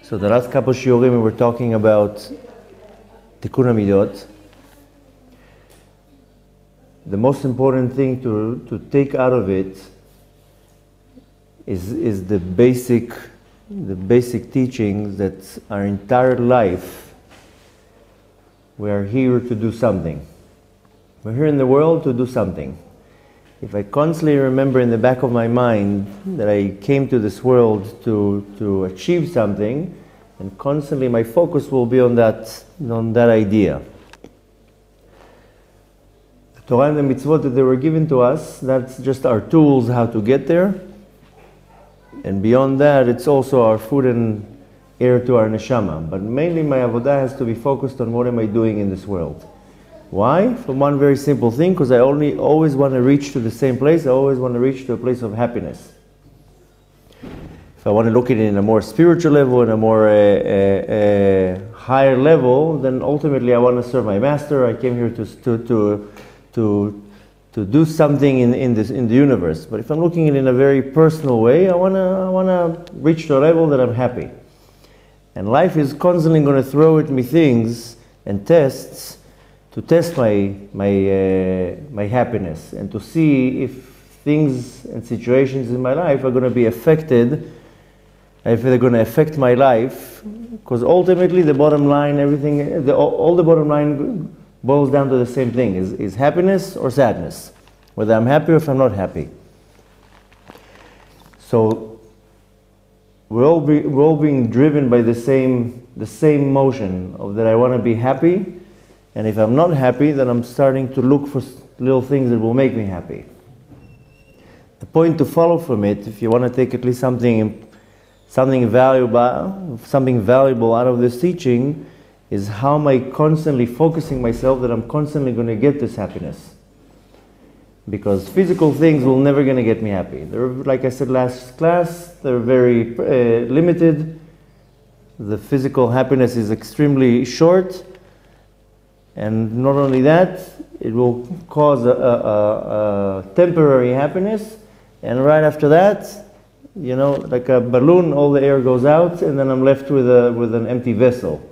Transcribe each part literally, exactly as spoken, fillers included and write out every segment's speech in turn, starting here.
So the last couple shiurim we were talking about Tikkun HaMidot. The most important thing to, to take out of it is, is the basic, the basic teachings that our entire life we are here to do something. We're here in the world to do something. If I constantly remember in the back of my mind that I came to this world to, to achieve something, and constantly my focus will be on that, on that idea. The Torah and the mitzvot that they were given to us, that's just our tools how to get there. And beyond that, it's also our food and air to our neshama. But mainly my avodah has to be focused on what am I doing in this world. Why? For one very simple thing, because I only always want to reach to the same place. I always want to reach to a place of happiness. If I want to look at it in a more spiritual level, in a more uh, uh, uh, higher level, then ultimately I want to serve my master. I came here to to to to, to do something in in this in the universe. But if I'm looking at it in a very personal way, I want to I want to reach to a level that I'm happy. And life is constantly going to throw at me things and tests to test my my uh, my happiness and to see if things and situations in my life are going to be affected, if they're going to affect my life, because ultimately the bottom line, everything, the, all the bottom line boils down to the same thing: is is happiness or sadness, whether I'm happy or if I'm not happy. So we're all be, we're all being driven by the same the same motion of that I want to be happy. And if I'm not happy, then I'm starting to look for little things that will make me happy. The point to follow from it, if you want to take at least something, something valuable, something valuable out of this teaching, is how am I constantly focusing myself that I'm constantly going to get this happiness. Because physical things will never going to get me happy. They're, like I said last class, they're very uh, limited. The physical happiness is extremely short. And not only that, it will cause a, a, a temporary happiness, and right after that, you know, like a balloon, all the air goes out, and then I'm left with a with an empty vessel.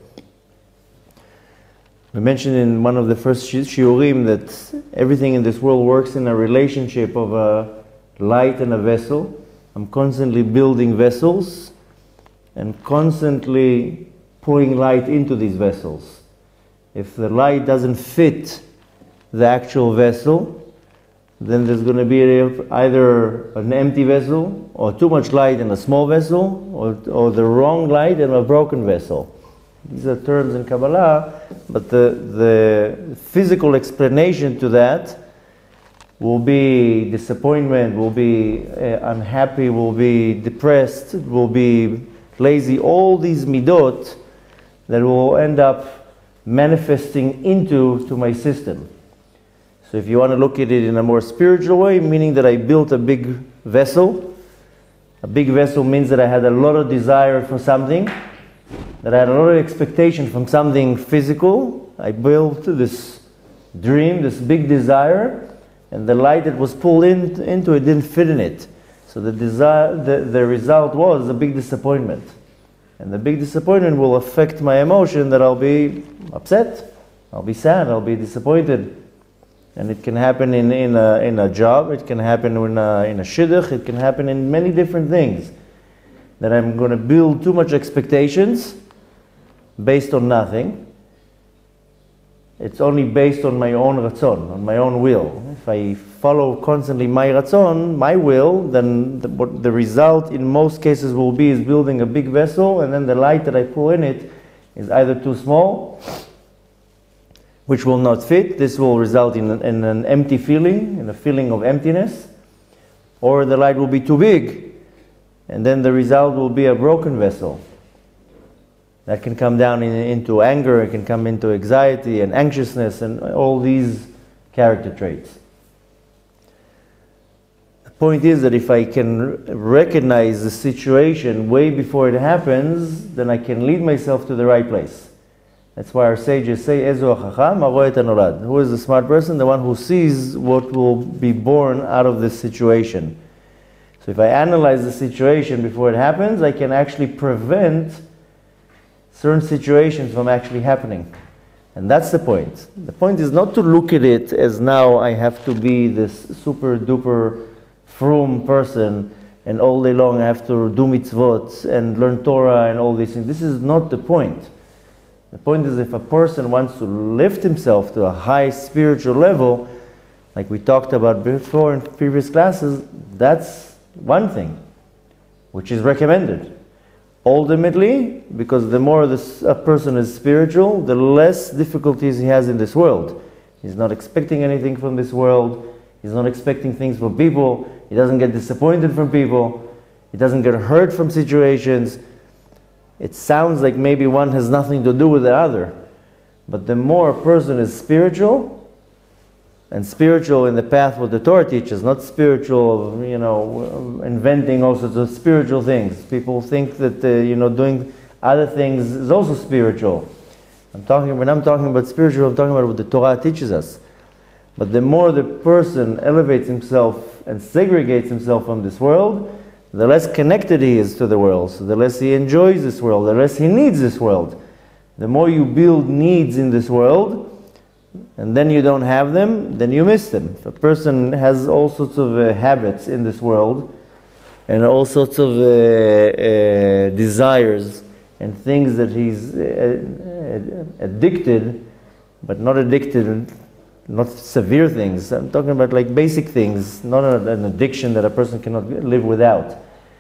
We mentioned in one of the first shiurim that everything in this world works in a relationship of a light and a vessel. I'm constantly building vessels and constantly pouring light into these vessels. If the light doesn't fit the actual vessel, then there's going to be either an empty vessel, or too much light in a small vessel, or, or the wrong light in a broken vessel. These are terms in Kabbalah, but the, the physical explanation to that will be disappointment, will be uh, unhappy, will be depressed, will be lazy, all these midot that will end up manifesting into to my system. So if you want to look at it in a more spiritual way, meaning that I built a big vessel. A big vessel means that I had a lot of desire for something, that I had a lot of expectation from something physical. I built this dream, this big desire, and the light that was pulled in, into it didn't fit in it. So the desire, the, the result was a big disappointment. And the big disappointment will affect my emotion, that I'll be upset, I'll be sad, I'll be disappointed. And it can happen in, in, a, in a job, it can happen in a, in a shidduch, it can happen in many different things. That I'm going to build too much expectations based on nothing. It's only based on my own ratzon, on my own will. If I follow constantly my ratzon, my will, then the, what the result in most cases will be is building a big vessel, and then the light that I pull in it is either too small, which will not fit. This will result in an, in an empty feeling, in a feeling of emptiness, or the light will be too big, and then the result will be a broken vessel. That can come down in, into anger, it can come into anxiety and anxiousness and all these character traits. The point is that if I can recognize the situation way before it happens, then I can lead myself to the right place. That's why our sages say, Ezu hachacham haroeh et hanolad. Who is the smart person? The one who sees what will be born out of this situation. So if I analyze the situation before it happens, I can actually prevent certain situations from actually happening. And that's the point. The point is not to look at it as now I have to be this super duper frum person and all day long I have to do mitzvot and learn Torah and all these things. This is not the point. The point is if a person wants to lift himself to a high spiritual level, like we talked about before in previous classes, that's one thing, which is recommended. Ultimately, because the more this, a person is spiritual, the less difficulties he has in this world. He's not expecting anything from this world. He's not expecting things from people. He doesn't get disappointed from people. He doesn't get hurt from situations. It sounds like maybe one has nothing to do with the other. But the more a person is spiritual, and spiritual in the path what the Torah teaches, not spiritual, you know, inventing all sorts of spiritual things. People think that, uh, you know, doing other things is also spiritual. I'm talking, when I'm talking about spiritual, I'm talking about what the Torah teaches us. But the more the person elevates himself and segregates himself from this world, the less connected he is to the world. So the less he enjoys this world, the less he needs this world. The more you build needs in this world, and then you don't have them, then you miss them. If a person has all sorts of uh, habits in this world, and all sorts of uh, uh, desires, and things that he's uh, addicted, but not addicted, not severe things. I'm talking about like basic things, not an addiction that a person cannot live without.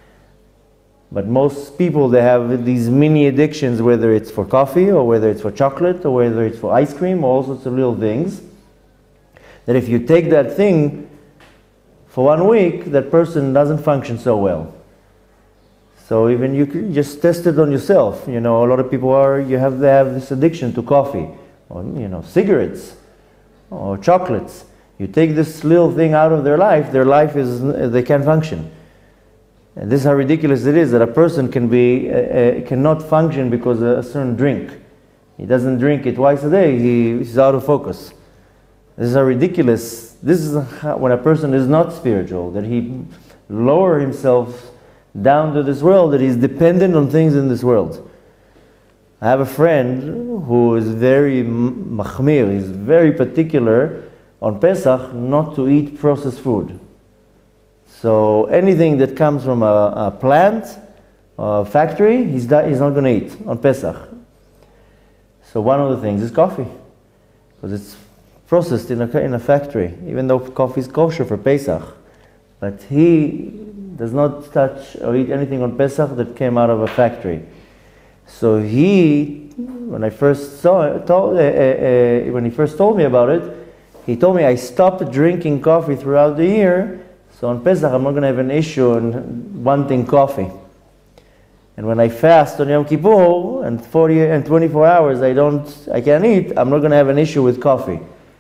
But most people, they have these mini addictions, whether it's for coffee, or whether it's for chocolate, or whether it's for ice cream, or all sorts of little things, that if you take that thing for one week, that person doesn't function so well. So even you can just test it on yourself. You know, a lot of people are, you have, they have this addiction to coffee, or, you know, cigarettes, or chocolates. You take this little thing out of their life, their life is, they can't function. And this is how ridiculous it is that a person can be, uh, uh, cannot function because of a certain drink. He doesn't drink it twice a day, he, he's out of focus. This is how ridiculous, this is how, when a person is not spiritual, that he lower himself down to this world, that he's dependent on things in this world. I have a friend who is very machmir, he's very particular on Pesach not to eat processed food. So anything that comes from a, a plant, a factory, he's, not, he's not going to eat on Pesach. So one of the things is coffee, because it's processed in a, in a factory, even though coffee is kosher for Pesach. But he does not touch or eat anything on Pesach that came out of a factory. So he, when I first saw it, told, uh, uh, uh, when he first told me about it, he told me I stopped drinking coffee throughout the year. So on Pesach, I'm not going to have an issue in wanting coffee. And when I fast on Yom Kippur, and forty and twenty-four hours I don't, I can't eat, I'm not going to have an issue with coffee.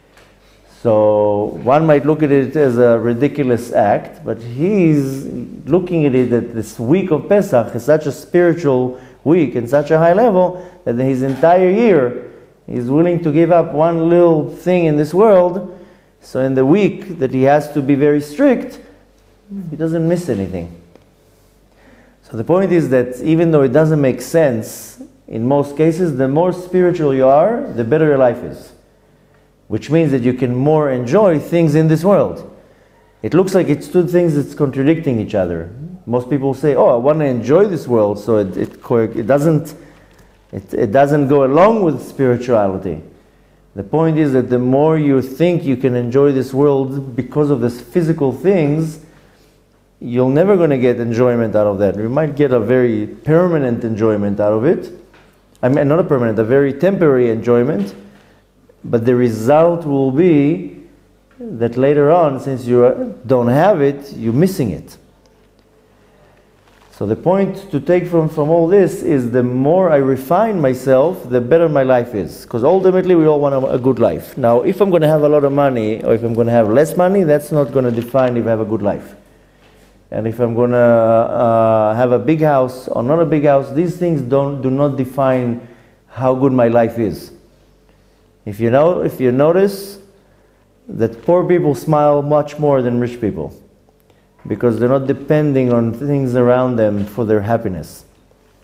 So one might look at it as a ridiculous act, but he's looking at it that this week of Pesach is such a spiritual week and such a high level that his entire year he's willing to give up one little thing in this world. So in the week that he has to be very strict, he doesn't miss anything. So the point is that even though it doesn't make sense, in most cases, the more spiritual you are, the better your life is. Which means that you can more enjoy things in this world. It looks like it's two things that's contradicting each other. Most people say, oh, I want to enjoy this world, so it, it, it, doesn't, it, it doesn't go along with spirituality. The point is that the more you think you can enjoy this world because of these physical things, you're never going to get enjoyment out of that. You might get a very permanent enjoyment out of it. I mean, not a permanent, a very temporary enjoyment. But the result will be that later on, since you don't have it, you're missing it. So the point to take from, from all this is the more I refine myself, the better my life is. Because ultimately we all want a, a good life. Now, if I'm going to have a lot of money, or if I'm going to have less money, that's not going to define if I have a good life. And if I'm going to uh, have a big house or not a big house, these things don't, do not define how good my life is. If you know, if you notice that poor people smile much more than rich people, because they're not depending on things around them for their happiness.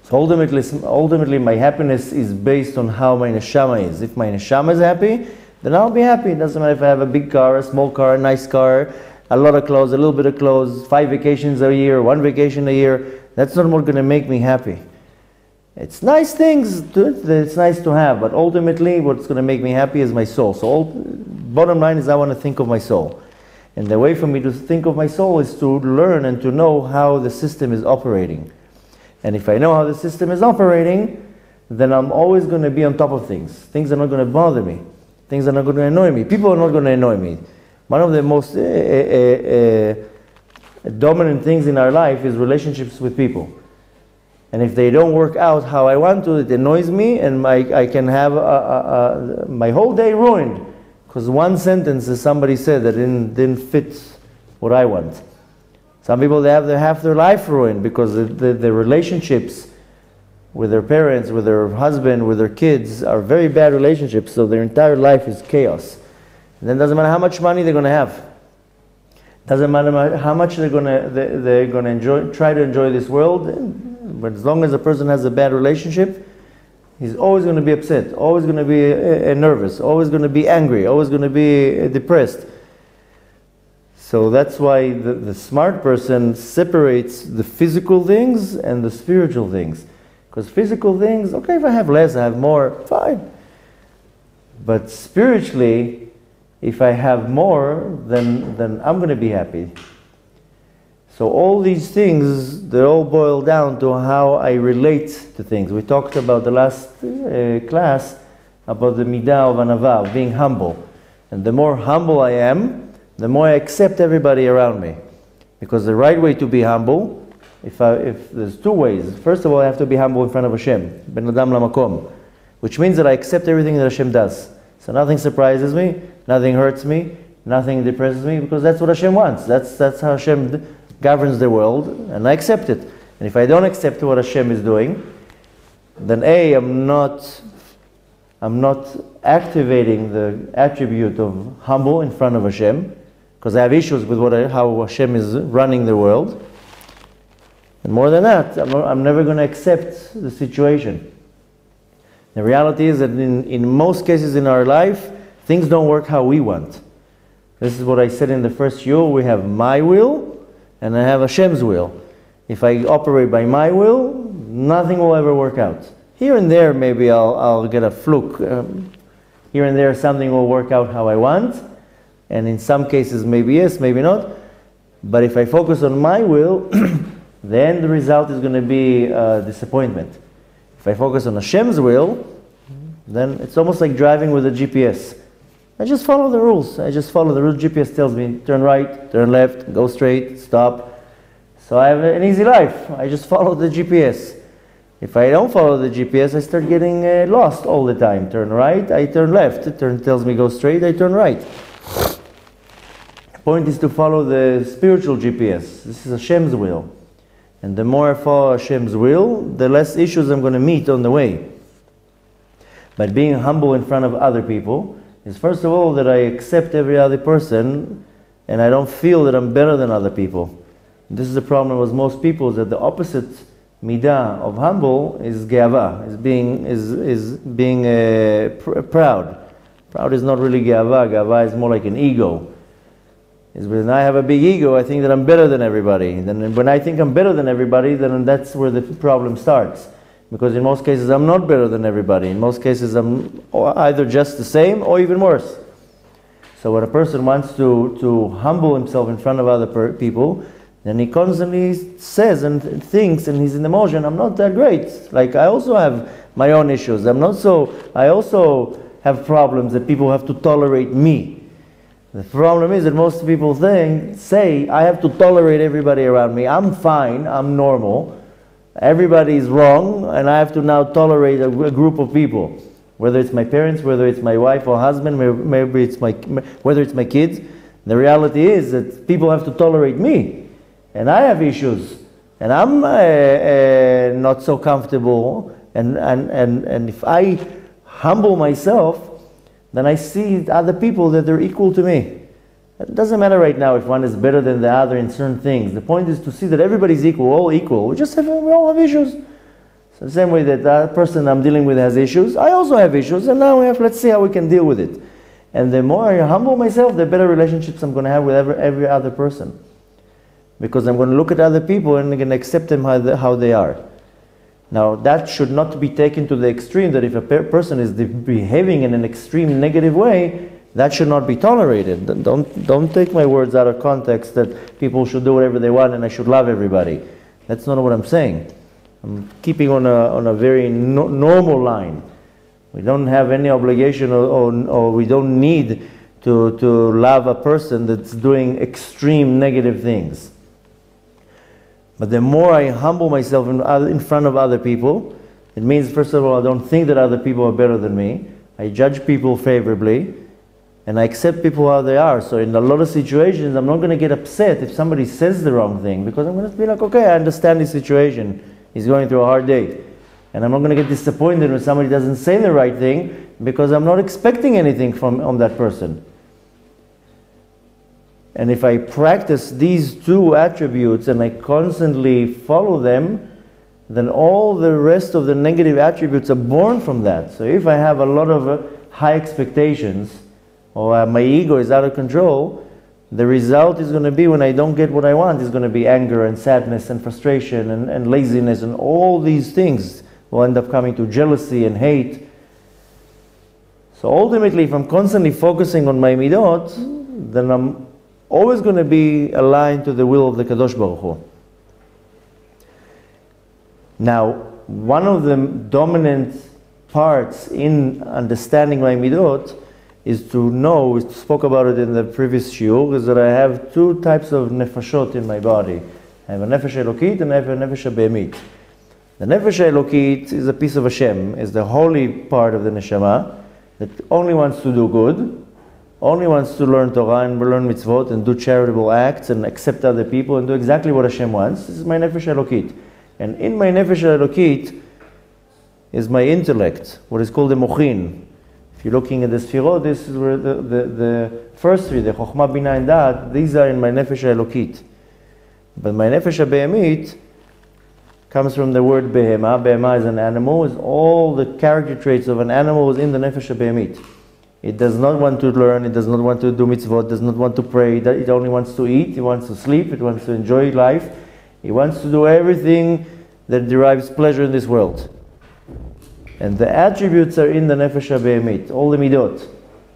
So ultimately, ultimately my happiness is based on how my neshama is. If my neshama is happy, then I'll be happy. It doesn't matter if I have a big car, a small car, a nice car, a lot of clothes, a little bit of clothes, five vacations a year, one vacation a year. That's not what's going to make me happy. It's nice things, to, it's nice to have, but ultimately what's going to make me happy is my soul. So all, bottom line is I want to think of my soul. And the way for me to think of my soul is to learn and to know how the system is operating. And if I know how the system is operating, then I'm always going to be on top of things. Things are not going to bother me. Things are not going to annoy me. People are not going to annoy me. One of the most uh, uh, uh, dominant things in our life is relationships with people. And if they don't work out how I want to, it annoys me, and my, I can have a, a, a, my whole day ruined. Because one sentence that somebody said that didn't, didn't fit what I want. Some people, they have their, half their life ruined because the, the, the relationships with their parents, with their husband, with their kids are very bad relationships, so their entire life is chaos. And then it doesn't matter how much money they're going to have. Doesn't matter how much they're going to they, they're going to enjoy, try to enjoy this world. But as long as a person has a bad relationship, he's always going to be upset, always going to be uh, uh, nervous, always going to be angry, always going to be uh, depressed. So that's why the, the smart person separates the physical things and the spiritual things. Because physical things, okay, if I have less, I have more, fine. But spiritually, if I have more, then, then I'm going to be happy. So all these things, they all boil down to how I relate to things. We talked about the last uh, class about the midah of anava, of being humble. And the more humble I am, the more I accept everybody around me. Because the right way to be humble, if, I, if there's two ways. First of all, I have to be humble in front of Hashem, ben adam lamakom, which means that I accept everything that Hashem does. So nothing surprises me, nothing hurts me, nothing depresses me, because that's what Hashem wants. That's, that's how Hashem governs the world, and I accept it. And if I don't accept what Hashem is doing, then A, I'm not, I'm not activating the attribute of humble in front of Hashem, because I have issues with what I, how Hashem is running the world. And more than that, I'm, I'm never going to accept the situation. The reality is that in, in most cases in our life, things don't work how we want. This is what I said in the first year. We have my will, and I have Hashem's will. If I operate by my will, nothing will ever work out. Here and there, maybe I'll, I'll get a fluke. Um, here and there, something will work out how I want. And in some cases, maybe yes, maybe not. But if I focus on my will, then the result is going to be uh, disappointment. If I focus on Hashem's will, then it's almost like driving with a G P S. I just follow the rules. I just follow the rules. G P S tells me, turn right, turn left, go straight, stop. So I have an easy life. I just follow the G P S. If I don't follow the G P S, I start getting uh, lost all the time. Turn right, I turn left. It turn, tells me go straight, I turn right. The point is to follow the spiritual G P S. This is Hashem's will. And the more I follow Hashem's will, the less issues I'm going to meet on the way. But being humble in front of other people is first of all that I accept every other person and I don't feel that I'm better than other people. This is the problem with most people, is that the opposite midah of humble is geava, is being, is, is being uh, pr proud. Proud is not really geava, geava is more like an ego. Is when I have a big ego, I think that I'm better than everybody. Then when I think I'm better than everybody, then that's where the problem starts. Because in most cases, I'm not better than everybody. In most cases, I'm either just the same or even worse. So when a person wants to, to humble himself in front of other per people, then he constantly says and thinks, and he's in emotion, I'm not that great. Like, I also have my own issues. I'm not so, I also have problems that people have to tolerate me. The problem is that most people think, say, I have to tolerate everybody around me. I'm fine, I'm normal. Everybody is wrong, and I have to now tolerate a, a group of people. Whether it's my parents, whether it's my wife or husband, maybe it's my, whether it's my kids. The reality is that people have to tolerate me. And I have issues. And I'm uh, uh, not so comfortable. And, and, and, and if I humble myself, then I see other people that they're equal to me. It doesn't matter right now if one is better than the other in certain things. The point is to see that everybody's equal, all equal. We just have, we all have issues. So The same way that that person I'm dealing with has issues, I also have issues, and now we have, let's see how we can deal with it. And the more I humble myself, the better relationships I'm going to have with every, every other person. Because I'm going to look at other people and I'm going to accept them how they, how they are. Now, that should not be taken to the extreme, that if a per person is behaving in an extreme negative way, that should not be tolerated. Don't, don't take my words out of context that people should do whatever they want and I should love everybody. That's not what I'm saying. I'm keeping on a, on a very no, normal line. We don't have any obligation or, or, or we don't need to, to love a person that's doing extreme negative things. But the more I humble myself in, in front of other people, it means, first of all, I don't think that other people are better than me. I judge people favorably, and I accept people how they are. So in a lot of situations, I'm not going to get upset if somebody says the wrong thing, because I'm going to be like, okay, I understand his situation. He's going through a hard day. And I'm not going to get disappointed when somebody doesn't say the right thing, because I'm not expecting anything from on that person. And if I practice these two attributes and I constantly follow them, then all the rest of the negative attributes are born from that. So if I have a lot of uh, high expectations, or uh, my ego is out of control, the result is going to be, when I don't get what I want, is going to be anger and sadness and frustration and, and laziness, and all these things will end up coming to jealousy and hate. So ultimately, if I'm constantly focusing on my midot, then I'm always going to be aligned to the will of the Kadosh Baruch Hu. Now, one of the dominant parts in understanding my midot is to know, we spoke about it in the previous shiur, is that I have two types of nefashot in my body. I have a nefesh elokit and I have a nefesh be'emit. The nefesh elokit is a piece of Hashem, is the holy part of the neshama that only wants to do good, only wants to learn Torah and learn mitzvot and do charitable acts and accept other people and do exactly what Hashem wants. This is my nefesh elokit. And in my nefesh elokit is my intellect, what is called the mochin. If you're looking at the sfirot, this is where the, the, the first three, the chokhmah, bina, and da'at, these are in my nefesh elokit. But my nefesh be'emit comes from the word behema. Behema is an animal. Is all the character traits of an animal is in the nefesh be'emit. It does not want to learn, it does not want to do mitzvot, does not want to pray, it only wants to eat, it wants to sleep, it wants to enjoy life, it wants to do everything that derives pleasure in this world. And the attributes are in the nefesh be'emit, all the midot.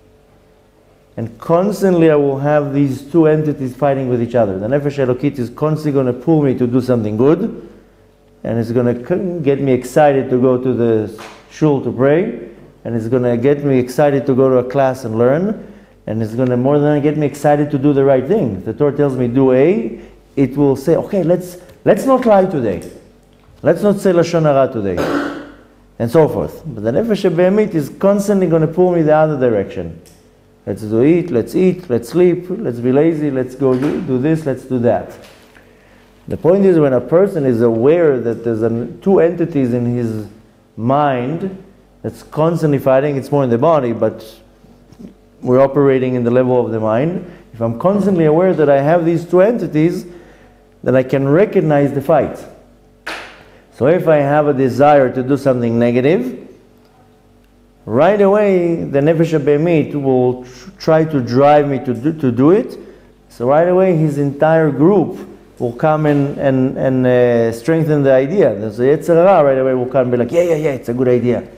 And constantly I will have these two entities fighting with each other. The nefesh elokit is constantly going to pull me to do something good, and it's going to get me excited to go to the shul to pray, and it's going to get me excited to go to a class and learn, and it's going to more than get me excited to do the right thing. If the Torah tells me do A, it will say, okay, let's let's not lie today. Let's not say Lashon Hara today. And so forth. But the Nefesh Be'emit is constantly going to pull me the other direction. Let's do eat, let's eat, let's sleep, let's be lazy, let's go do, do this, let's do that. The point is, when a person is aware that there's an, two entities in his mind that's constantly fighting, it's more in the body, but we're operating in the level of the mind. If I'm constantly aware that I have these two entities, then I can recognize the fight. So if I have a desire to do something negative, right away the Nefesh Be'emit will tr try to drive me to do, to do it. So right away his entire group will come in and, and uh, strengthen the idea. So Yetzer Hara right away will come and be like, yeah, yeah, yeah, it's a good idea.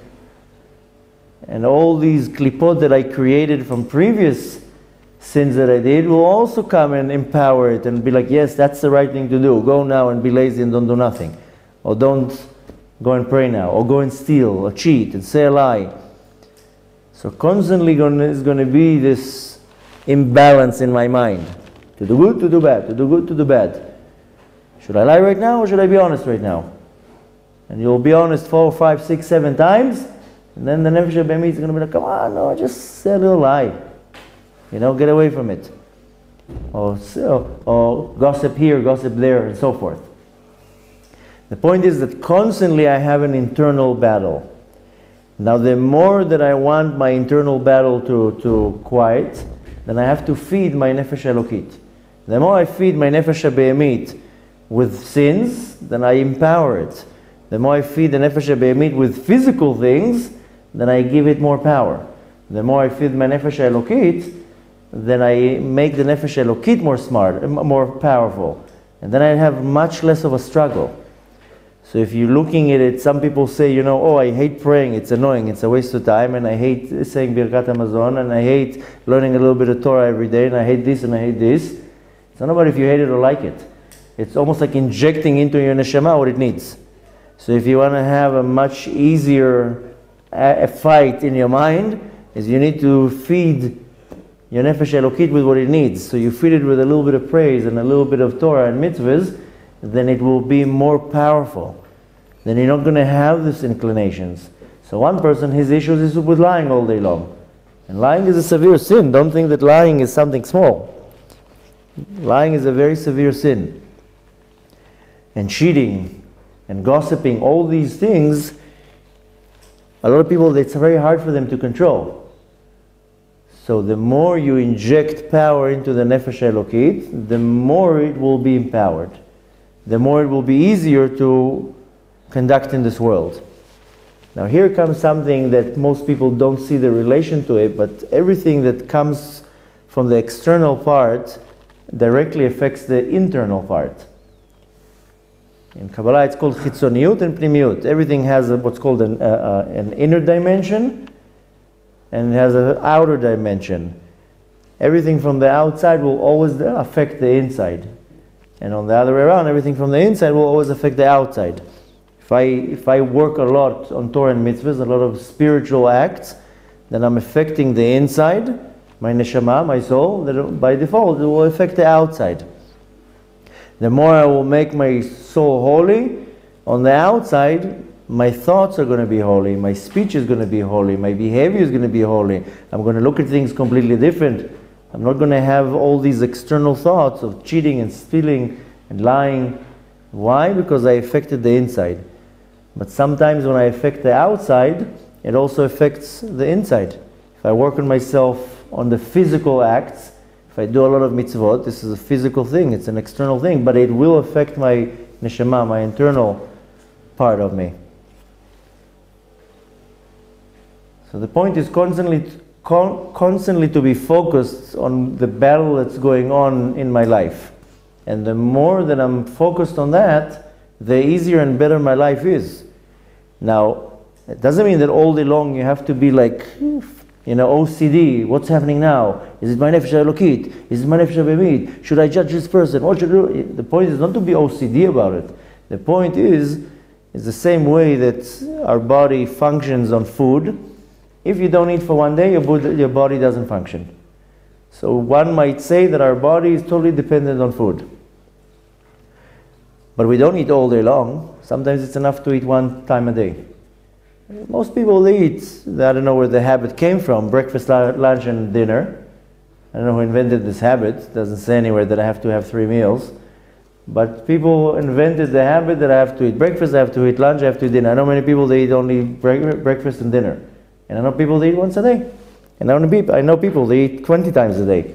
And all these klipot that I created from previous sins that I did will also come and empower it and be like, yes, that's the right thing to do. Go now and be lazy and don't do nothing. Or don't go and pray now. Or go and steal or cheat and say a lie. So constantly gonna, is going to be this imbalance in my mind. To do good, to do bad. To do good, to do bad. Should I lie right now or should I be honest right now? And you'll be honest four, five, six, seven times. And then the Nefesh Be'emit is going to be like, come on, no, just say a little lie. You know, get away from it. Or, or gossip here, gossip there, and so forth. The point is that constantly I have an internal battle. Now the more that I want my internal battle to, to quiet, then I have to feed my Nefesh Elokit. The more I feed my Nefesh Be'emit with sins, then I empower it. The more I feed the nefesh habehemit with physical things, then I give it more power. The more I feed my nefesh elokit, then I make the nefesh elokit more smart, more powerful. And then I have much less of a struggle. So if you're looking at it, some people say, you know, oh, I hate praying, it's annoying, it's a waste of time, and I hate saying Birkat Hamazon, and I hate learning a little bit of Torah every day, and I hate this and I hate this. It's not about if you hate it or like it. It's almost like injecting into your neshama what it needs. So if you want to have a much easier a fight in your mind, is you need to feed your nefesh elokit with what it needs. So you feed it with a little bit of praise and a little bit of Torah and mitzvahs, then it will be more powerful. Then you're not going to have these inclinations. So one person, his issues is with lying all day long. And lying is a severe sin. Don't think that lying is something small. Lying is a very severe sin. And cheating and gossiping, all these things, a lot of people, it's very hard for them to control. So the more you inject power into the nefesh elokit, the more it will be empowered. The more it will be easier to conduct in this world. Now here comes something that most people don't see the relation to it, but everything that comes from the external part directly affects the internal part. In Kabbalah it's called chitzoniyut and pnimiyut. Everything has a, what's called an, uh, uh, an inner dimension, and it has an outer dimension. Everything from the outside will always affect the inside. And on the other way around, everything from the inside will always affect the outside. If I, if I work a lot on Torah and mitzvahs, a lot of spiritual acts, then I'm affecting the inside, my neshama, my soul, that by default it will affect the outside. The more I will make my soul holy, on the outside, my thoughts are going to be holy, my speech is going to be holy, my behavior is going to be holy. I'm going to look at things completely different. I'm not going to have all these external thoughts of cheating and stealing and lying. Why? Because I affected the inside. But sometimes when I affect the outside, it also affects the inside. If I work on myself on the physical acts, if I do a lot of mitzvot, this is a physical thing, it's an external thing, but it will affect my neshama, my internal part of me. So the point is constantly Con constantly to be focused on the battle that's going on in my life. And the more that I'm focused on that, the easier and better my life is. Now, it doesn't mean that all day long you have to be like, you know, O C D. What's happening now? Is it my nefesh elokit? Is it my nefesh habehemit? Should I judge this person? What should I do? The point is not to be O C D about it. The point is, it's the same way that our body functions on food. If you don't eat for one day, your, your body doesn't function. So one might say that our body is totally dependent on food. But we don't eat all day long. Sometimes it's enough to eat one time a day. Most people eat, I don't know where the habit came from, breakfast, lunch, and dinner. I don't know who invented this habit. It doesn't say anywhere that I have to have three meals. But people invented the habit that I have to eat breakfast, I have to eat lunch, I have to eat dinner. I know many people, they eat only breakfast and dinner. And I know people that eat once a day. And I know people, I know people that eat twenty times a day.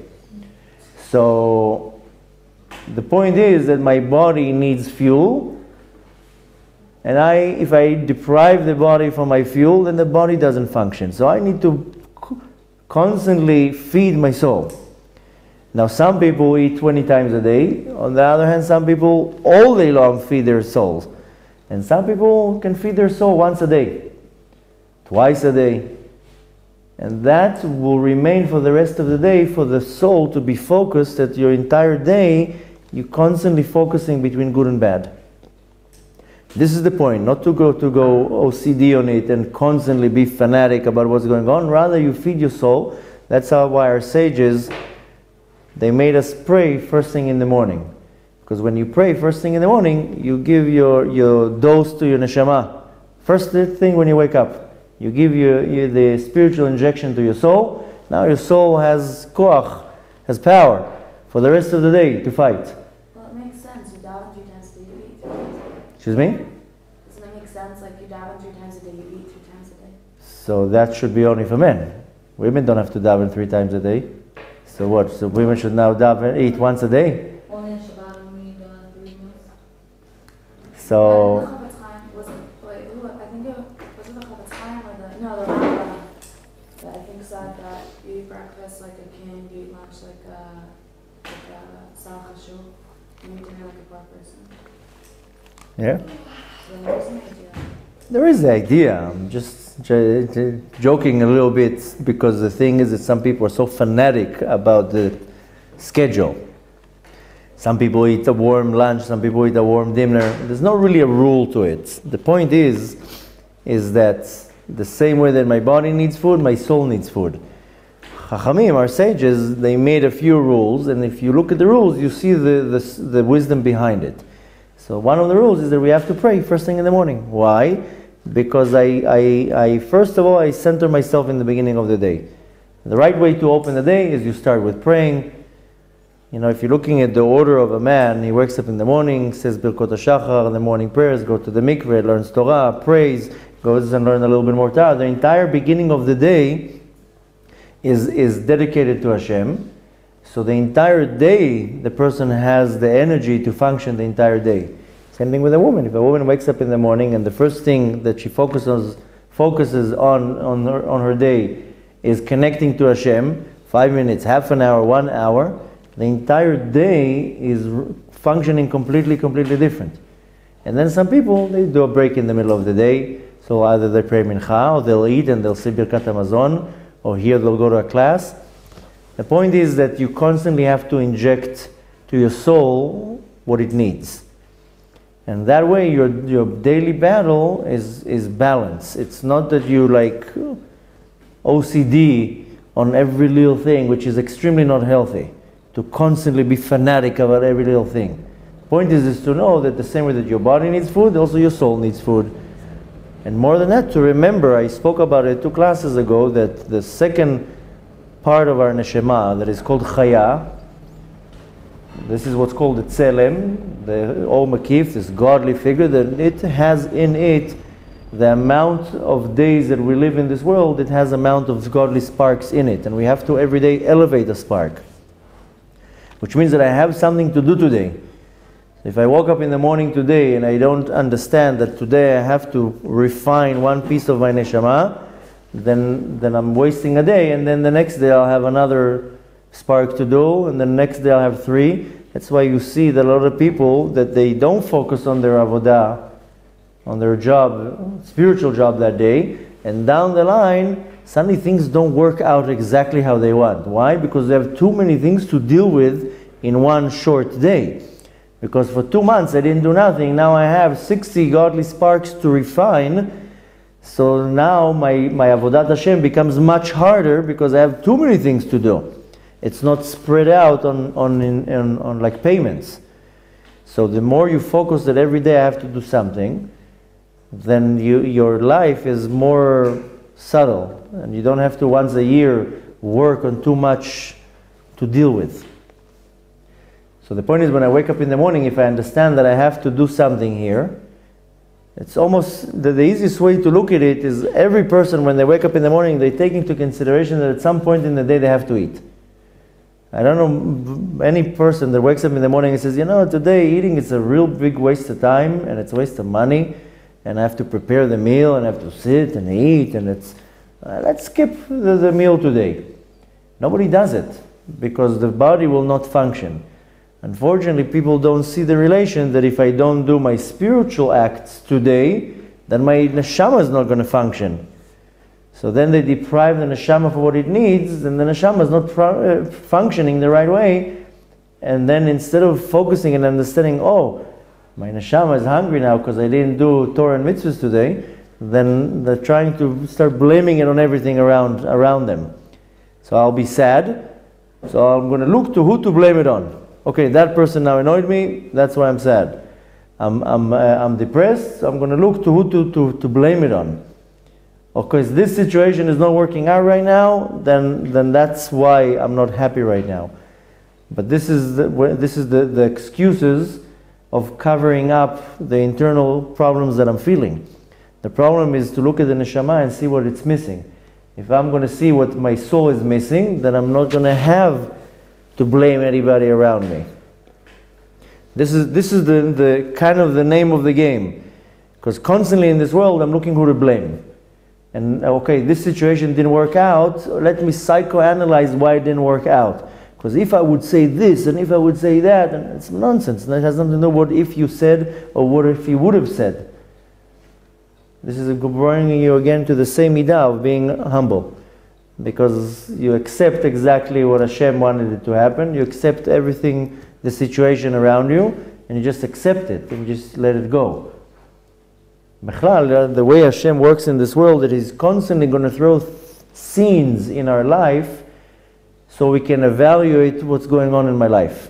So the point is that my body needs fuel. And I, if I deprive the body from my fuel, then the body doesn't function. So I need to constantly feed my soul. Now some people eat twenty times a day. On the other hand, some people all day long feed their souls. And some people can feed their soul once a day. Twice a day. And that will remain for the rest of the day for the soul to be focused that your entire day you're constantly focusing between good and bad. This is the point, not to go to go O C D on it and constantly be fanatic about what's going on. Rather you feed your soul. That's how why our sages, they made us pray first thing in the morning. Because when you pray first thing in the morning, you give your, your dose to your neshama. First thing when you wake up. You give your, your, the spiritual injection to your soul. Now your soul has koach, has power for the rest of the day to fight. Well, it makes sense. You daven three times a day, you eat three times a day. Excuse me? Doesn't it make sense? Like you daven three times a day, you eat three times a day. So that should be only for men. Women don't have to daven three times a day. So what? So women should now daven, eat once a day? Only in Shabbat when we daven three meals. So... Yeah, was it No, the Rambam, that I think said that you eat breakfast like a king, you eat lunch like a, like a Sal Chashuv, and you eat dinner like a poor person. Yeah. So then there's an idea. There is the idea. I'm just j- j- joking a little bit because the thing is that some people are so fanatic about the schedule. Some people eat a warm lunch, some people eat a warm dinner. There's not really a rule to it. The point is, is that the same way that my body needs food, my soul needs food. Chachamim, our sages, they made a few rules, and if you look at the rules, you see the, the, the wisdom behind it. So one of the rules is that we have to pray first thing in the morning. Why? Because I, I, I first of all, I center myself in the beginning of the day. The right way to open the day is you start with praying. You know, if you're looking at the order of a man, he wakes up in the morning, says Birkot HaShachar, the morning prayers, go to the mikveh, learns Torah, prays, goes and learns a little bit more Torah. The entire beginning of the day is, is dedicated to Hashem. So the entire day, the person has the energy to function the entire day. Same thing with a woman. If a woman wakes up in the morning and the first thing that she focuses focuses on on her, on her day is connecting to Hashem, five minutes, half an hour, one hour, the entire day is functioning completely, completely different. And then some people, they do a break in the middle of the day. So either they pray mincha, or they'll eat and they'll say Birkat Hamazon, or here they'll go to a class. The point is that you constantly have to inject to your soul what it needs. And that way your, your daily battle is, is balance. It's not that you like O C D on every little thing, which is extremely not healthy, to constantly be fanatic about every little thing. The point is, is to know that the same way that your body needs food, also your soul needs food. And more than that, to remember, I spoke about it two classes ago, that the second part of our neshama that is called chaya, this is what's called the tselem, the Or Makif, this godly figure, that it has in it the amount of days that we live in this world, it has amount of godly sparks in it, and we have to every day elevate a spark, which means that I have something to do today. If I woke up in the morning today and I don't understand that today I have to refine one piece of my neshama, then then I'm wasting a day, and then the next day I'll have another spark to do, and the next day I'll have three. That's why you see that a lot of people, that they don't focus on their avodah, on their job, spiritual job that day, and down the line, suddenly things don't work out exactly how they want. Why? Because they have too many things to deal with in one short day. Because for two months I didn't do nothing, now I have sixty godly sparks to refine. So now my, my Avodat Hashem becomes much harder because I have too many things to do. It's not spread out on, on, in, on, on like payments. So the more you focus that every day I have to do something, then you, your life is more subtle. And you don't have to once a year work on too much to deal with. So the point is, when I wake up in the morning, if I understand that I have to do something here, it's almost, the, the easiest way to look at it is every person, when they wake up in the morning, they take into consideration that at some point in the day they have to eat. I don't know any person that wakes up in the morning and says, you know, today eating is a real big waste of time, and it's a waste of money, and I have to prepare the meal, and I have to sit and eat, and it's, uh, let's skip the, the meal today. Nobody does it, because the body will not function. Unfortunately, people don't see the relation that if I don't do my spiritual acts today, then my neshama is not going to function. So then they deprive the neshama for what it needs, and the neshama is not pro- uh, functioning the right way. And then instead of focusing and understanding, oh, my neshama is hungry now because I didn't do Torah and mitzvahs today, then they're trying to start blaming it on everything around, around them. So I'll be sad, so I'm going to look to who to blame it on. Okay, that person now annoyed me, that's why I'm sad. I'm, I'm, uh, I'm depressed, so I'm going to look to who to, to, to blame it on. Okay, if this situation is not working out right now, then, then that's why I'm not happy right now. But this is, the, this is the, the excuses of covering up the internal problems that I'm feeling. The problem is to look at the neshama and see what it's missing. If I'm going to see what my soul is missing, then I'm not going to have to blame anybody around me. This is, this is the, the kind of the name of the game. Because constantly in this world I'm looking who to blame. And okay, this situation didn't work out, let me psychoanalyze why it didn't work out. Because if I would say this and if I would say that, and it's nonsense. That has nothing to do with what if you said or what if you would have said. This is bringing you again to the same midah of being humble. Because you accept exactly what Hashem wanted it to happen. You accept everything, the situation around you, and you just accept it and just let it go. The way Hashem works in this world, that He's constantly going to throw th- scenes in our life so we can evaluate what's going on in my life.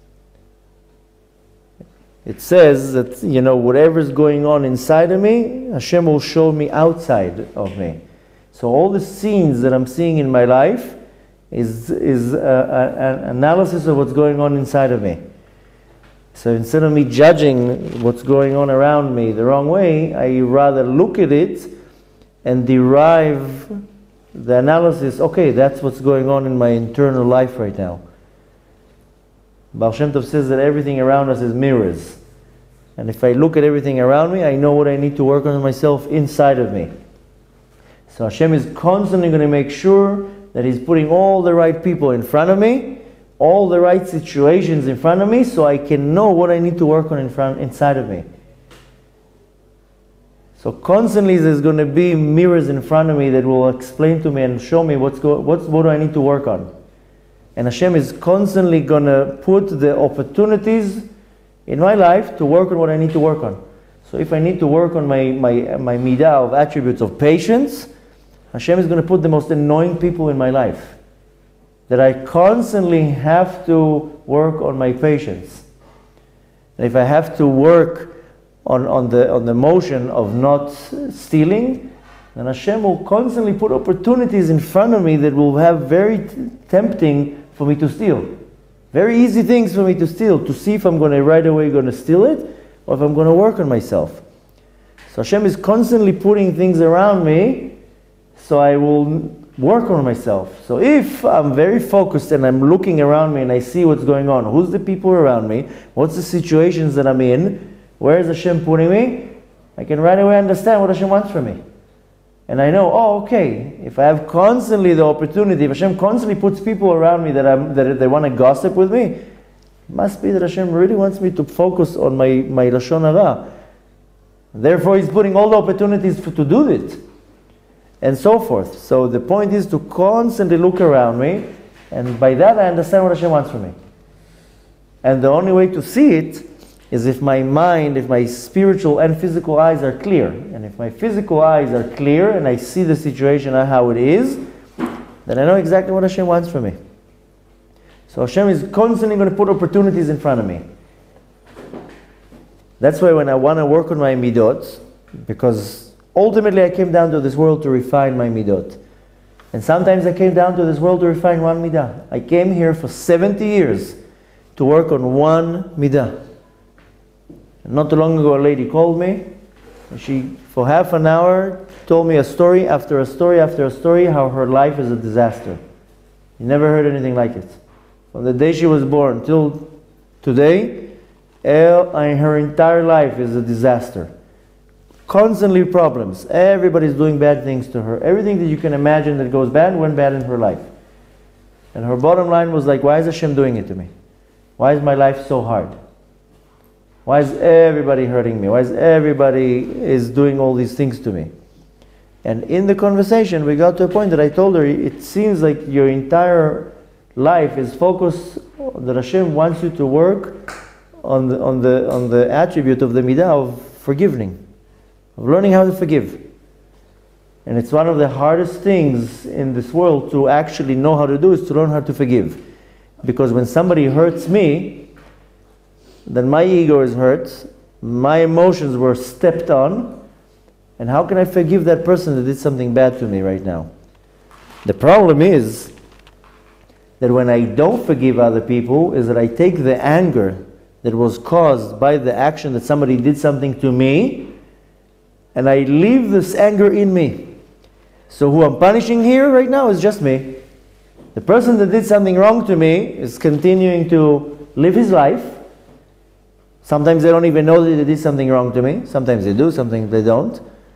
It says that, you know, whatever's going on inside of me, Hashem will show me outside of me. So all the scenes that I'm seeing in my life is, is an analysis of what's going on inside of me. So instead of me judging what's going on around me the wrong way, I rather look at it and derive the analysis, okay, that's what's going on in my internal life right now. Baal Shem Tov says that everything around us is mirrors. And if I look at everything around me, I know what I need to work on myself inside of me. So Hashem is constantly going to make sure that He's putting all the right people in front of me, all the right situations in front of me, so I can know what I need to work on in front, inside of me. So constantly there's going to be mirrors in front of me that will explain to me and show me what's go, what's, what do I need to work on. And Hashem is constantly going to put the opportunities in my life to work on what I need to work on. So if I need to work on my, my, my midah of attributes of patience, Hashem is going to put the most annoying people in my life. That I constantly have to work on my patience. And if I have to work on, on, the, on the motion of not stealing, then Hashem will constantly put opportunities in front of me that will have very t- tempting for me to steal. Very easy things for me to steal, to see if I'm going to right away going to steal it, or if I'm going to work on myself. So Hashem is constantly putting things around me, so I will work on myself. So if I'm very focused and I'm looking around me and I see what's going on, who's the people around me, what's the situations that I'm in, where is Hashem putting me, I can right away understand what Hashem wants from me. And I know, oh, okay, if I have constantly the opportunity, if Hashem constantly puts people around me that, I'm, that they want to gossip with me, it must be that Hashem really wants me to focus on my, my Lashon Hara. Therefore, He's putting all the opportunities for, to do it. And so forth. So the point is to constantly look around me, and by that I understand what Hashem wants from me. And the only way to see it is if my mind, if my spiritual and physical eyes are clear. And if my physical eyes are clear and I see the situation how it is, then I know exactly what Hashem wants from me. So Hashem is constantly going to put opportunities in front of me. That's why when I want to work on my midot, because ultimately I came down to this world to refine my midot. And sometimes I came down to this world to refine one midah. I came here for seventy years to work on one midah. And not too long ago a lady called me, and she, for half an hour, told me a story after a story after a story how her life is a disaster. You never heard anything like it. From the day she was born till today, her entire life is a disaster. Constantly problems. Everybody's doing bad things to her. Everything that you can imagine that goes bad went bad in her life. And her bottom line was like, why is Hashem doing it to me? Why is my life so hard? Why is everybody hurting me? Why is everybody is doing all these things to me? And in the conversation, we got to a point that I told her, it seems like your entire life is focused, that Hashem wants you to work on the, on the, on the attribute of the midah of forgiving, of learning how to forgive. And it's one of the hardest things in this world to actually know how to do, is to learn how to forgive. Because when somebody hurts me, then my ego is hurt, my emotions were stepped on, and how can I forgive that person that did something bad to me right now? The problem is that when I don't forgive other people, is that I take the anger that was caused by the action that somebody did something to me, and I leave this anger in me. So who I'm punishing here right now is just me. The person that did something wrong to me is continuing to live his life. Sometimes they don't even know that they did something wrong to me. Sometimes they do, sometimes they don't.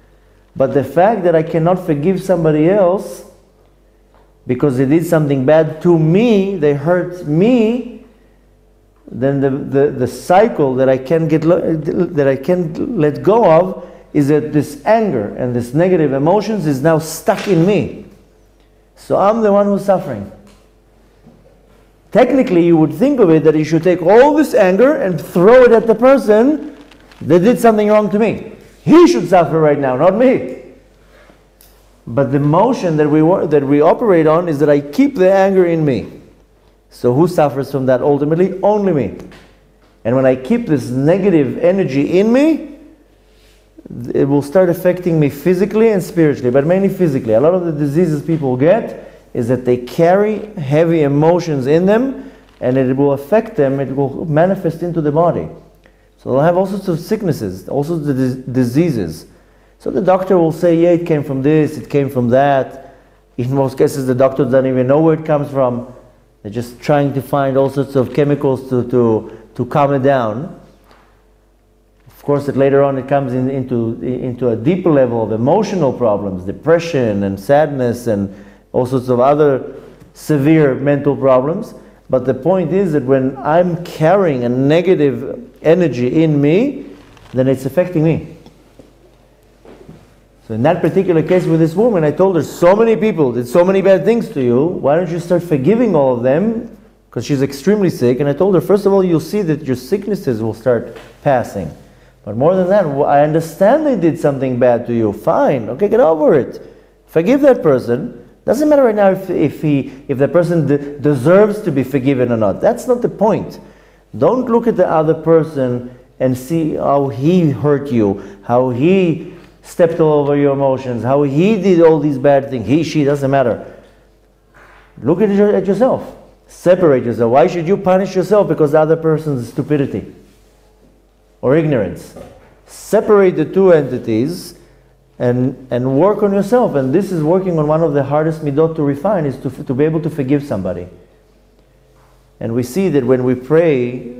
But the fact that I cannot forgive somebody else because they did something bad to me, they hurt me, then the, the, the cycle that I can get that I can let go of is that this anger and this negative emotions is now stuck in me. So I'm the one who's suffering. Technically, you would think of it that you should take all this anger and throw it at the person that did something wrong to me. He should suffer right now, not me. But the motion that we that we operate on is that I keep the anger in me. So who suffers from that ultimately? Only me. And when I keep this negative energy in me, it will start affecting me physically and spiritually, but mainly physically. A lot of the diseases people get is that they carry heavy emotions in them, and it will affect them, it will manifest into the body. So they'll have all sorts of sicknesses, all sorts of dis- diseases. So the doctor will say, yeah, it came from this, it came from that. In most cases, the doctor doesn't even know where it comes from. They're just trying to find all sorts of chemicals to, to, to calm it down. Of course, that later on it comes in, into, into a deeper level of emotional problems, depression and sadness and all sorts of other severe mental problems. But the point is that when I'm carrying a negative energy in me, then it's affecting me. So in that particular case with this woman, I told her, so many people did so many bad things to you, why don't you start forgiving all of them? Because she's extremely sick. And I told her, first of all, you'll see that your sicknesses will start passing. But more than that, I understand they did something bad to you. Fine, okay, get over it. Forgive that person. Doesn't matter right now if, if, he, if the person de- deserves to be forgiven or not. That's not the point. Don't look at the other person and see how he hurt you, how he stepped all over your emotions, how he did all these bad things. He, she, doesn't matter. Look at, your, at yourself. Separate yourself. Why should you punish yourself because the other person's stupidity or ignorance? Separate the two entities and, and work on yourself. And this is working on one of the hardest midot to refine, is to, to be able to forgive somebody. And we see that when we pray,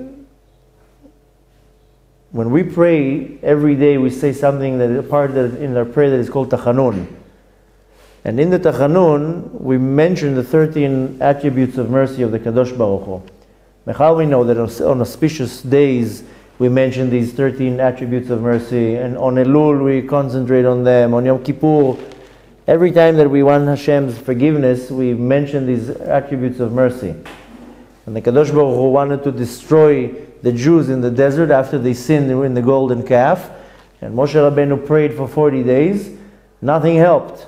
when we pray every day, we say something that a part that in our prayer that is called Tachanun. And in the Tachanun, we mention the thirteen attributes of mercy of the Kadosh Baruch Hu. Mechal, we know that on auspicious days we mention these thirteen attributes of mercy, and on Elul we concentrate on them. On Yom Kippur, every time that we want Hashem's forgiveness, we mention these attributes of mercy. And the Kadosh Baruch Hu wanted to destroy the Jews in the desert after they sinned in the golden calf. And Moshe Rabbeinu prayed for forty days. Nothing helped.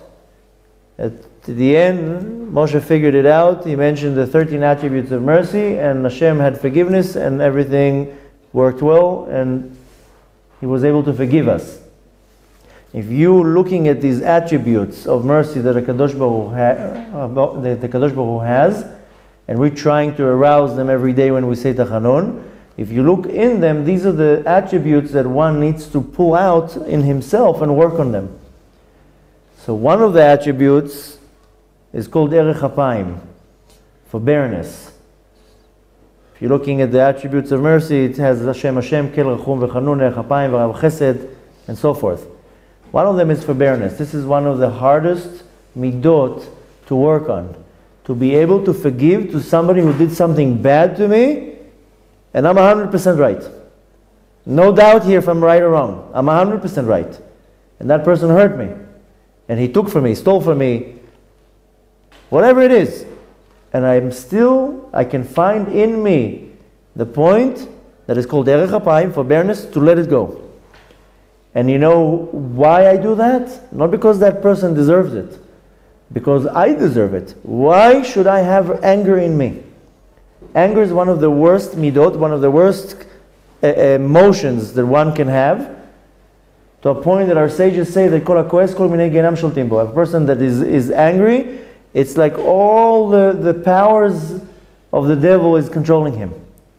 At the end, Moshe figured it out. He mentioned the thirteen attributes of mercy, and Hashem had forgiveness, and everything worked well, and He was able to forgive us. If you looking at these attributes of mercy that the Kadosh Baruch Hu, ha- that the Kadosh Baruch Hu has, and we're trying to arouse them every day when we say Tachanun, if you look in them, these are the attributes that one needs to pull out in himself and work on them. So one of the attributes is called Erech Apayim, forbearance. If you're looking at the attributes of mercy, it has Hashem, Hashem, Kel Rachum V'Chanun, Erech Apayim, V'Rav Chesed, and so forth. One of them is forbearance. This is one of the hardest midot to work on. To be able to forgive to somebody who did something bad to me, and I'm one hundred percent right. No doubt here if I'm right or wrong. I'm one hundred percent right. And that person hurt me. And he took from me, stole from me, whatever it is. And I'm still, I can find in me the point that is called Erech Apayim, forbearance, to let it go. And you know why I do that? Not because that person deserves it. Because I deserve it. Why should I have anger in me? Anger is one of the worst midot, one of the worst uh, emotions that one can have, to a point that our sages say that kol hakoes kol minei genam sholtim bo. A person that is, is angry, it's like all the, the powers of the devil is controlling him.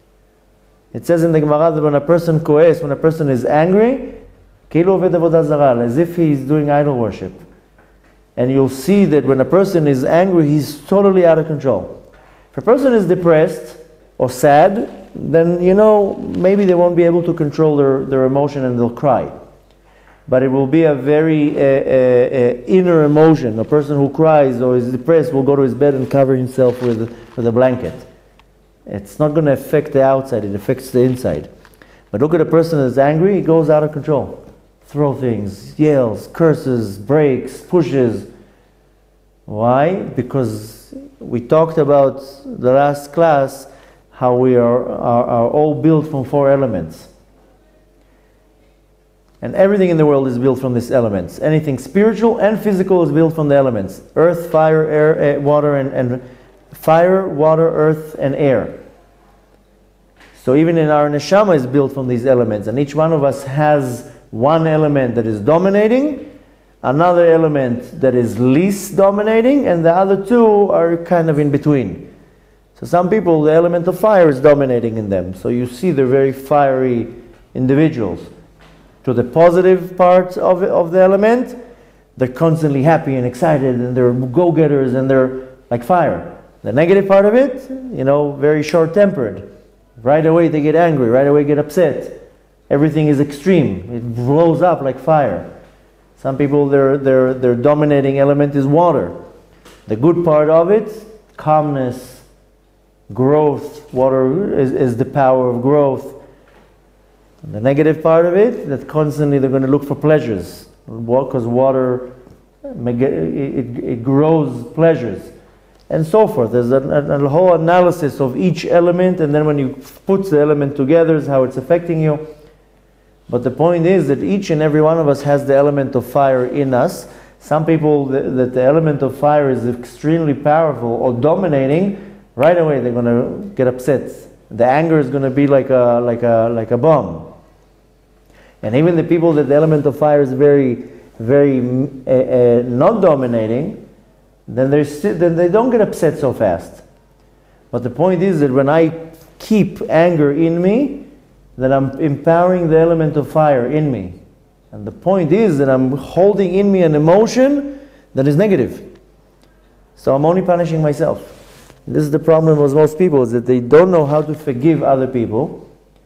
It says in the Gemara that when a person koes, when a person is angry, כאילו עובד עבודה זרה, as if he is doing idol worship. And you'll see that when a person is angry, he's totally out of control. If a person is depressed or sad, then, you know, maybe they won't be able to control their, their emotion and they'll cry. but it will be a very uh, uh, uh, inner emotion. A person who cries or is depressed will go to his bed and cover himself with, with a blanket. It's not going to affect the outside, it affects the inside. But look at a person that's angry, he goes out of control. Throw things, yells, curses, breaks, pushes. Why? Because we talked about the last class how we are, are, are all built from four elements. And everything in the world is built from these elements. Anything spiritual and physical is built from the elements. Earth, fire, air, air water, and, and fire, water, earth, and air. So even in our neshama is built from these elements. And each one of us has one element that is dominating, another element that is least dominating, and the other two are kind of in between. So some people, the element of fire is dominating in them. So you see they're very fiery individuals. To the positive part of, of the element, they're constantly happy and excited, and they're go-getters, and they're like fire. The negative part of it, you know, very short-tempered. Right away they get angry, right away get upset. Everything is extreme. It blows up like fire. Some people, their, their, their dominating element is water. The good part of it, calmness, growth. Water is, is the power of growth. And the negative part of it, that constantly they're going to look for pleasures. Because water, it, it, it grows pleasures. And so forth. There's a, a, a whole analysis of each element, and then when you put the element together is how it's affecting you. But the point is that each and every one of us has the element of fire in us. Some people, the, that the element of fire is extremely powerful or dominating, right away they're going to get upset. The anger is going to be like a, like a, like a bomb. And even the people that the element of fire is very, very uh, uh, not dominating, then, then they don't get upset so fast. But the point is that when I keep anger in me, then I'm empowering the element of fire in me. And the point is that I'm holding in me an emotion that is negative. So I'm only punishing myself. This is the problem with most people, is that they don't know how to forgive other people.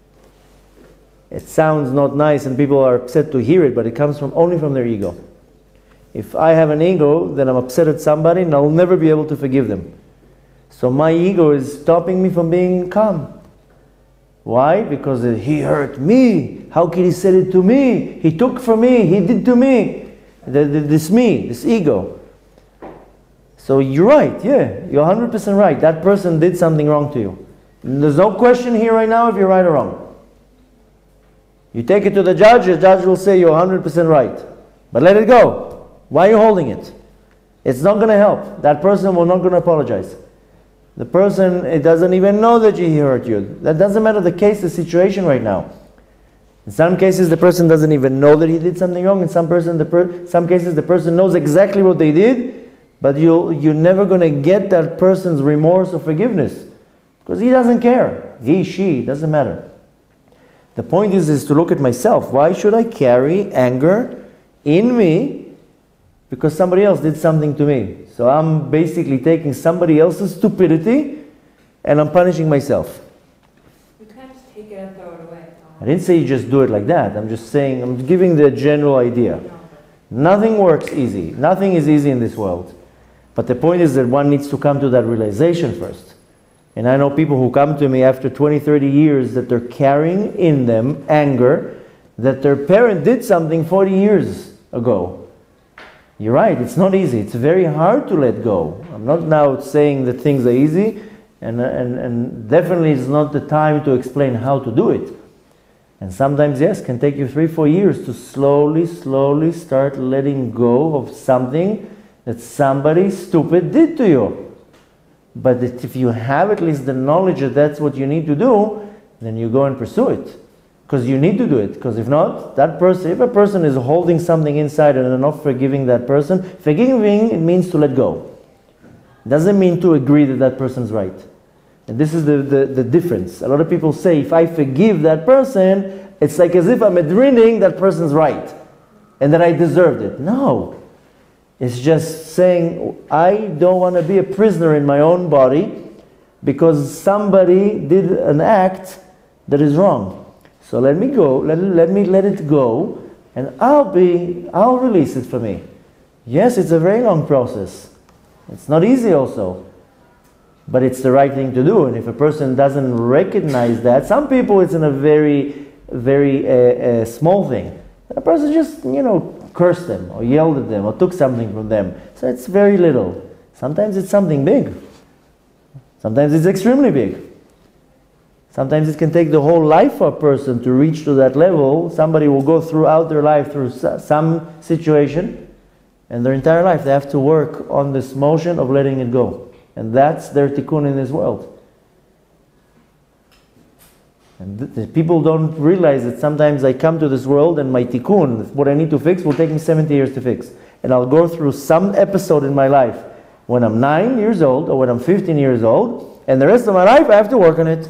It sounds not nice and people are upset to hear it, but it comes from only from their ego. If I have an ego, then I'm upset at somebody and I'll never be able to forgive them. So my ego is stopping me from being calm. Why? Because he hurt me. How can he say it to me? He took from me. He did to me. This me, this ego. So you're right, yeah. You're one hundred percent right. That person did something wrong to you. And there's no question here right now if you're right or wrong. You take it to the judge, the judge will say you're one hundred percent right. But let it go. Why are you holding it? It's not going to help. That person will not going to apologize. The person, it doesn't even know that he hurt you. That doesn't matter the case, the situation right now. In some cases, the person doesn't even know that he did something wrong. In some person, the per, some cases, the person knows exactly what they did, but you you're never going to get that person's remorse or forgiveness because he doesn't care. He, she, doesn't matter. The point is, is to look at myself. Why should I carry anger in me? Because somebody else did something to me. So I'm basically taking somebody else's stupidity and I'm punishing myself. You can't just take it and throw it away. I didn't say you just do it like that. I'm just saying, I'm giving the general idea. Nothing works easy. Nothing is easy in this world. But the point is that one needs to come to that realization first. And I know people who come to me after twenty, thirty years that they're carrying in them anger that their parent did something forty years ago. You're right, it's not easy. It's very hard to let go. I'm not now saying that things are easy, and, and, and definitely it's not the time to explain how to do it. And sometimes, yes, can take you three, four years to slowly, slowly start letting go of something that somebody stupid did to you. But if you have at least the knowledge that that's what you need to do, then you go and pursue it. Because you need to do it. Because if not, that person, if a person is holding something inside and they're not forgiving that person, forgiving, it means to let go. It doesn't mean to agree that that person's right. And this is the, the, the difference. A lot of people say, if I forgive that person, it's like as if I'm admitting that person's right. And that I deserved it. No. It's just saying, I don't want to be a prisoner in my own body because somebody did an act that is wrong. So let me go, let, let me let it go, and I'll be, I'll release it for me. Yes, it's a very long process. It's not easy also. But it's the right thing to do. And if a person doesn't recognize that, some people it's in a very, very uh, uh, small thing. And a person just, you know, cursed them or yelled at them or took something from them. So it's very little. Sometimes it's something big. Sometimes it's extremely big. Sometimes it can take the whole life for a person to reach to that level. Somebody will go throughout their life through some situation, and their entire life they have to work on this motion of letting it go. And that's their tikkun in this world. And th the people don't realize that sometimes I come to this world and my tikkun, what I need to fix, will take me seventy years to fix. And I'll go through some episode in my life when I'm nine years old or when I'm fifteen years old, and the rest of my life I have to work on it.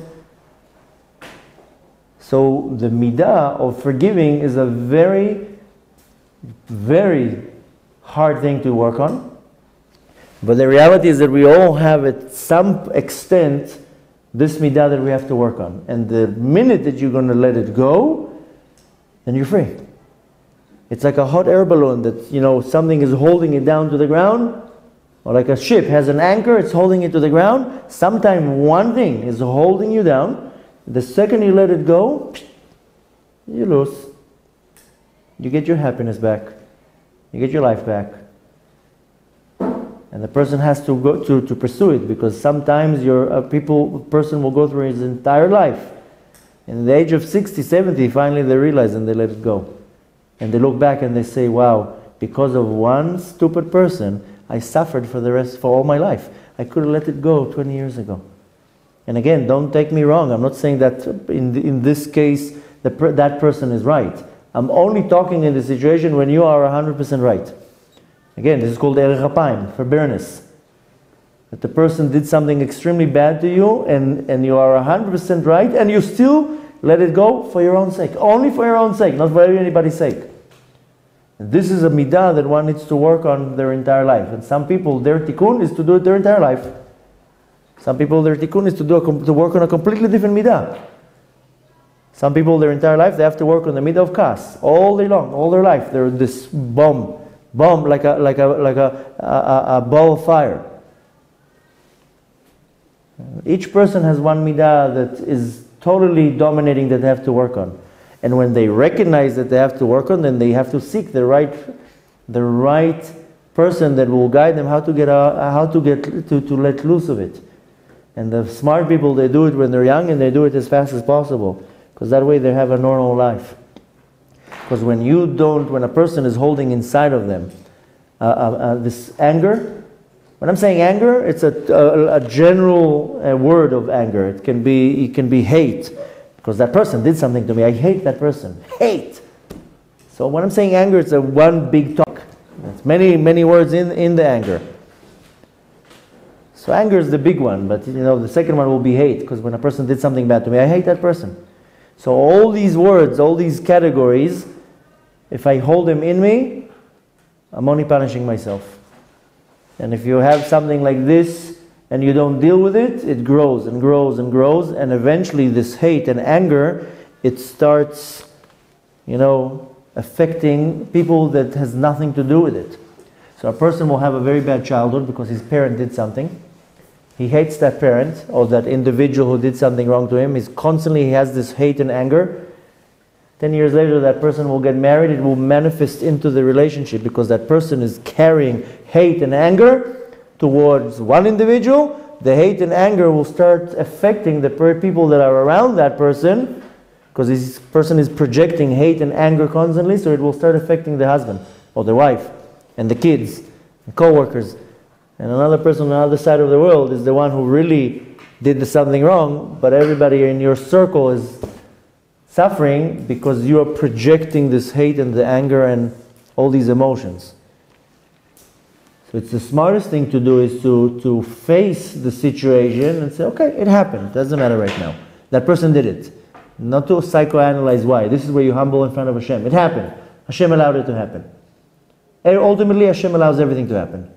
So the midah of forgiving is a very, very hard thing to work on. But the reality is that we all have at some extent this midah that we have to work on. And the minute that you're going to let it go, then you're free. It's like a hot air balloon that, you know, something is holding it down to the ground. Or like a ship has an anchor, it's holding it to the ground. Sometimes one thing is holding you down. The second you let it go, you lose. You get your happiness back. You get your life back. And the person has to go to, to pursue it, because sometimes your a people person will go through his entire life. In the age of sixty, seventy, finally they realize and they let it go. And they look back and they say, wow, because of one stupid person, I suffered for the rest, for all my life. I could have let it go twenty years ago. And again, don't take me wrong. I'm not saying that in, the, in this case, the per, that person is right. I'm only talking in the situation when you are one hundred percent right. Again, this is called erech hapayim, forbearance. That the person did something extremely bad to you, and, and you are one hundred percent right, and you still let it go for your own sake. Only for your own sake, not for anybody's sake. And this is a midah that one needs to work on their entire life. And some people, their tikkun is to do it their entire life. Some people, their tikkun is to, do a, to work on a completely different midah. Some people, their entire life, they have to work on the midah of kas all day long, all their life. They're this bomb, bomb like a like a like a, a, a ball of fire. Each person has one midah that is totally dominating that they have to work on. And when they recognize that they have to work on, then they have to seek the right, the right person that will guide them how to get uh, how to get to, to let loose of it. And the smart people, they do it when they're young, and they do it as fast as possible, because that way they have a normal life. Because when you don't, when a person is holding inside of them uh, uh, uh, this anger, when I'm saying anger, it's a, a, a general uh, word of anger. It can be, it can be hate, because that person did something to me. I hate that person. Hate. So when I'm saying anger, it's a one big talk. There's many, many words in, in the anger. So anger is the big one, but you know the second one will be hate, because when a person did something bad to me, I hate that person. So all these words, all these categories, if I hold them in me, I'm only punishing myself. And if you have something like this and you don't deal with it, it grows and grows and grows, and eventually this hate and anger, it starts, you know, affecting people that has nothing to do with it. So a person will have a very bad childhood because his parent did something. He hates that parent or that individual who did something wrong to him. He's constantly, he has this hate and anger. Ten years later, that person will get married. It will manifest into the relationship, because that person is carrying hate and anger towards one individual. The hate and anger will start affecting the people that are around that person, because this person is projecting hate and anger constantly, so it will start affecting the husband or the wife and the kids and co-workers. And another person on the other side of the world is the one who really did something wrong, but everybody in your circle is suffering because you are projecting this hate and the anger and all these emotions. So it's the smartest thing to do is to, to face the situation and say, okay, it happened, doesn't matter right now. That person did it. Not to psychoanalyze why. This is where you humble in front of Hashem. It happened. Hashem allowed it to happen. And ultimately, Hashem allows everything to happen.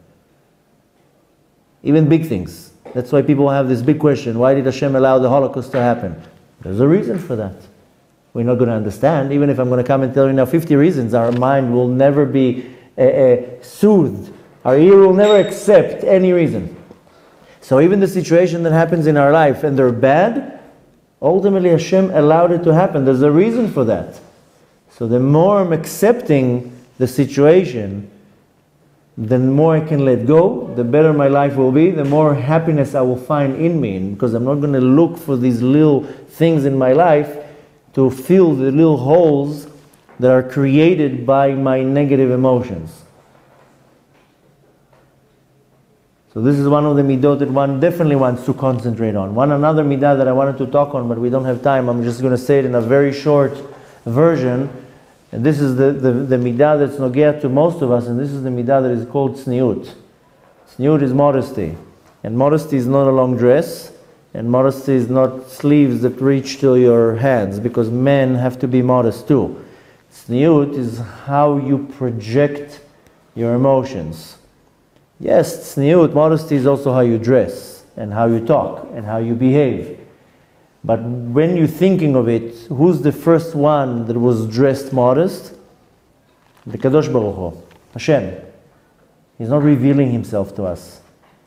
Even big things. That's why people have this big question. Why did Hashem allow the Holocaust to happen? There's a reason for that. we're not going to understand. Even if I'm going to come and tell you now fifty reasons, our mind will never be uh, uh, soothed. Our ear will never accept any reason. So even the situation that happens in our life and they're bad, ultimately Hashem allowed it to happen. There's a reason for that. So the more I'm accepting the situation, the more I can let go, the better my life will be, the more happiness I will find in me. And because I'm not going to look for these little things in my life to fill the little holes that are created by my negative emotions. So this is one of the midot that one definitely wants to concentrate on. One another midah that I wanted to talk on, but we don't have time. I'm just going to say it in a very short version. And this is the, the, the midah that's nogea to most of us, and this is the midah that is called tzniut. Tzniut is modesty. And modesty is not a long dress, and modesty is not sleeves that reach to your hands, because men have to be modest too. Tzniut is how you project your emotions. Yes, tzniut, modesty is also how you dress, and how you talk, and how you behave. But when you're thinking of it, who's the first one that was dressed modest? The Kadosh Baruch Hu, Hashem. He's not revealing himself to us.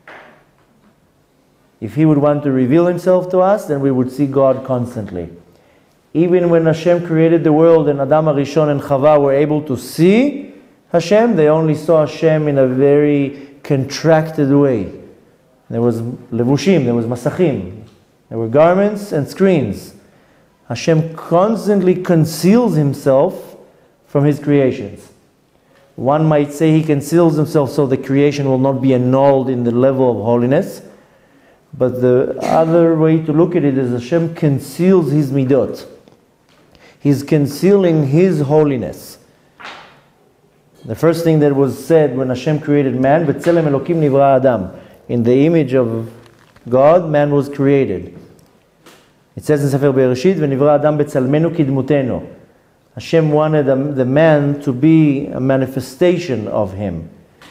If he would want to reveal himself to us, then we would see God constantly. Even when Hashem created the world and Adam HaRishon and Chava were able to see Hashem, they only saw Hashem in a very contracted way. There was levushim, there was masachim. There were garments and screens. Hashem constantly conceals himself from his creations. One might say he conceals himself so the creation will not be annulled in the level of holiness. But the other way to look at it is Hashem conceals his midot. He's concealing his holiness. The first thing that was said when Hashem created man, B'tzelem Elokim nivra Adam. In the image of God, man was created. It says in Sefer Bereshit, V'nivra Adam b'tzalmenu kidmutenu. Hashem wanted the man to be a manifestation of him.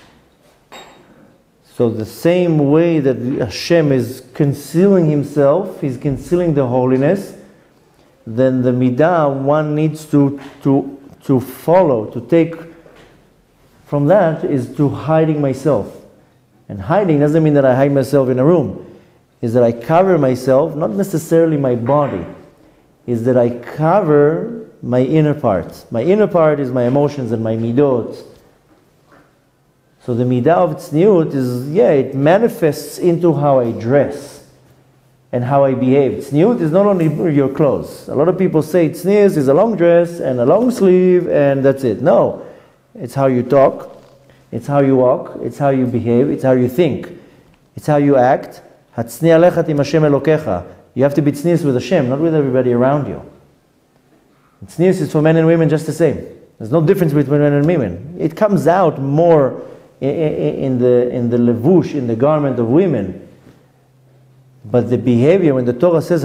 So the same way that Hashem is concealing himself, he's concealing the holiness, then the midah one needs to, to, to follow, to take from that is to hiding myself. And hiding doesn't mean that I hide myself in a room. Is that I cover myself, not necessarily my body, is that I cover my inner part. My inner part is my emotions and my midot. So the midah of tzniut is, yeah, it manifests into how I dress and how I behave. Tzniut is not only your clothes. A lot of people say tzniut is a long dress and a long sleeve and that's it. No, it's how you talk, it's how you walk, it's how you behave, it's how you think, it's how you act. You have to be tznius with Hashem, not with everybody around you. Tznius is for men and women just the same. There's no difference between men and women. It comes out more in, in the in the levush, in the garment of women. But the behavior, when the Torah says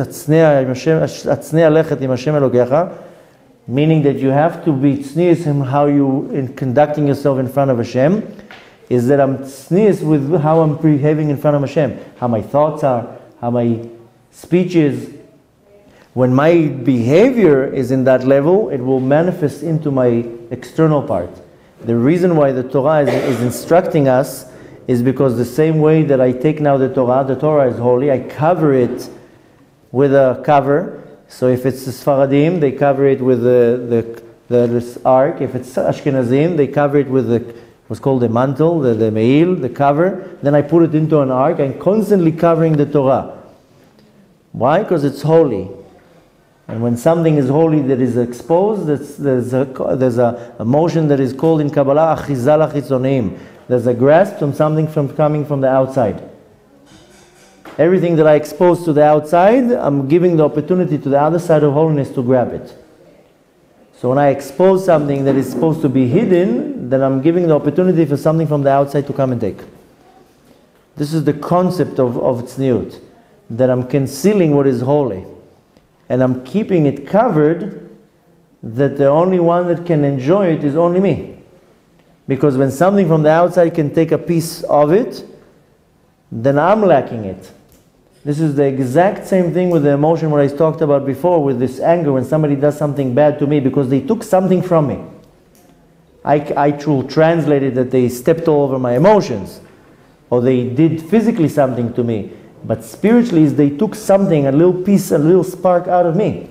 meaning that you have to be tznius in how you in conducting yourself in front of Hashem, is that I'm tznius with how I'm behaving in front of Hashem, how my thoughts are, how my speech is. When my behavior is in that level, it will manifest into my external part. The reason why the Torah is, is instructing us is because the same way that I take now the Torah, the Torah is holy, I cover it with a cover. So if it's the Sfaradim, they cover it with the, the, the, the ark. If it's Ashkenazim, they cover it with the what's called the mantle, the, the meil, the cover. Then I put it into an ark. I'm constantly covering the Torah. Why? Because it's holy. And when something is holy that is exposed, there's a, there's a, a motion that is called in Kabbalah, achizal achitzonim. There's a grasp from something from coming from the outside. Everything that I expose to the outside, I'm giving the opportunity to the other side of holiness to grab it. So when I expose something that is supposed to be hidden, then I'm giving the opportunity for something from the outside to come and take. This is the concept of, of tzniut, that I'm concealing what is holy. And I'm keeping it covered, that the only one that can enjoy it is only me. Because when something from the outside can take a piece of it, then I'm lacking it. This is the exact same thing with the emotion what I talked about before with this anger when somebody does something bad to me because they took something from me. I, I will translate it that they stepped all over my emotions or they did physically something to me. But spiritually is they took something, a little piece, a little spark out of me.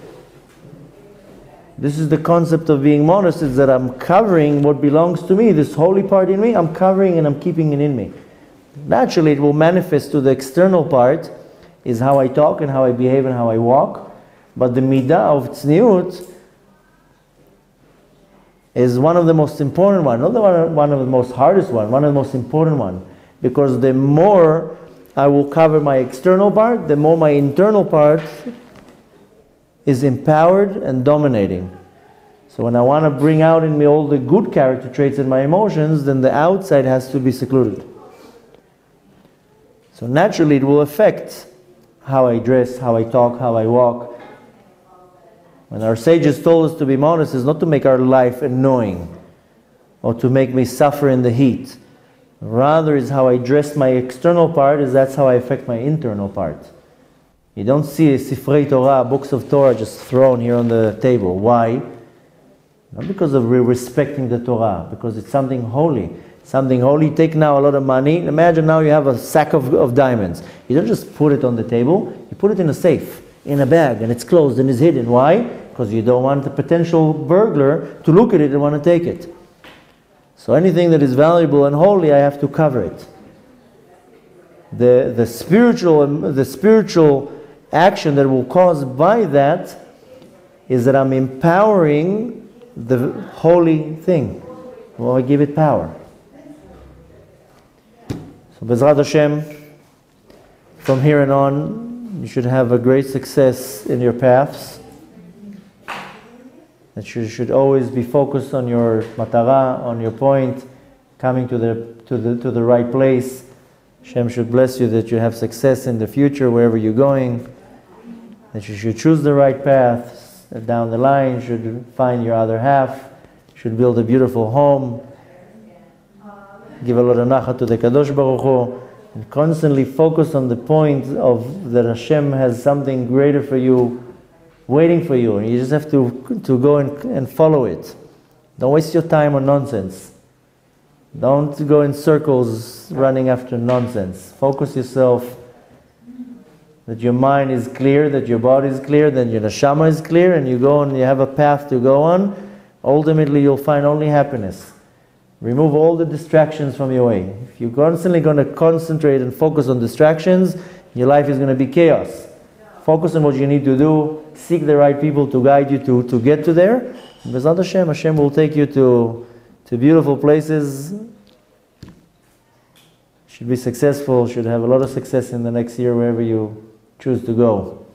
This is the concept of being modest, is that I'm covering what belongs to me, this holy part in me, I'm covering and I'm keeping it in me. Naturally, it will manifest to the external part, is how I talk and how I behave and how I walk. But the midah of tzniut is one of the most important one, not the one, one of the most hardest one, one of the most important one. Because the more I will cover my external part, the more my internal part is empowered and dominating. So when I want to bring out in me all the good character traits and my emotions, then the outside has to be secluded. So naturally it will affect how I dress, how I talk, how I walk. When our sages told us to be modest, is not to make our life annoying or to make me suffer in the heat. Rather is how I dress my external part, is that's how I affect my internal part. You don't see a Sifrei Torah, books of Torah just thrown here on the table. Why? Not because of we're respecting the Torah, because it's something holy. Something holy. Take now a lot of money. Imagine now you have a sack of, of diamonds. You don't just put it on the table, you put it in a safe, in a bag, and it's closed and it's hidden. Why? Because you don't want the potential burglar to look at it and want to take it. So anything that is valuable and holy, I have to cover it. The, the spiritual, the spiritual action that will cause by that is that I'm empowering the holy thing. Well, I give it power. So Bezrat Hashem, from here and on, you should have a great success in your paths. That you should always be focused on your matara, on your point, coming to the to the to the right place. Hashem should bless you that you have success in the future wherever you're going. That you should choose the right path. That down the line, you should find your other half. Should build a beautiful home. Give a lot of nachat to the Kadosh Baruch Hu, and constantly focus on the point of that Hashem has something greater for you, waiting for you, and you just have to to go and, and follow it. Don't waste your time on nonsense. Don't go in circles running after nonsense. Focus yourself that your mind is clear, that your body is clear, that your neshama is clear, and you go and you have a path to go on. Ultimately, you'll find only happiness. Remove all the distractions from your way. If you're constantly going to concentrate and focus on distractions, your life is going to be chaos. Focus on what you need to do. Seek the right people to guide you to, to get to there. And B'ezrat Hashem, Hashem will take you to, to beautiful places. Should be successful, should have a lot of success in the next year wherever you choose to go.